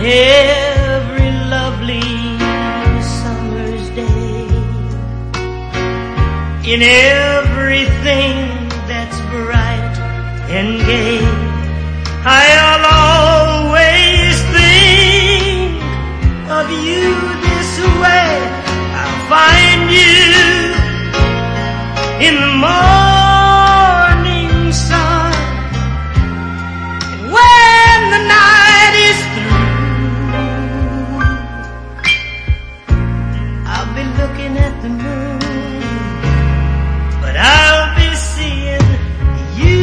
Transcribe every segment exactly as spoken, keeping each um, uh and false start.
every lovely summer's day, in everything that's bright and gay, I'll always think of you this way. I'll find you in the morning sun, and when the night is through, I'll be looking at the moon, but I'll be seeing you.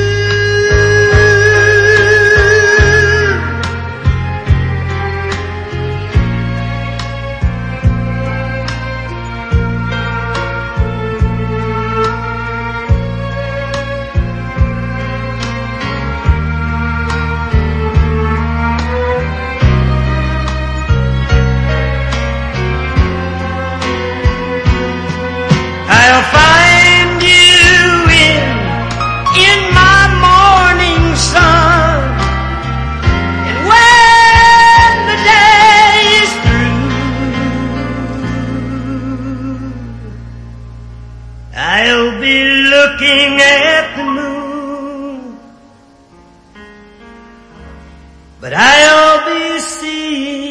I'll find you in, in my morning sun, and when the day is through, I'll be looking at the moon, but I'll be seeing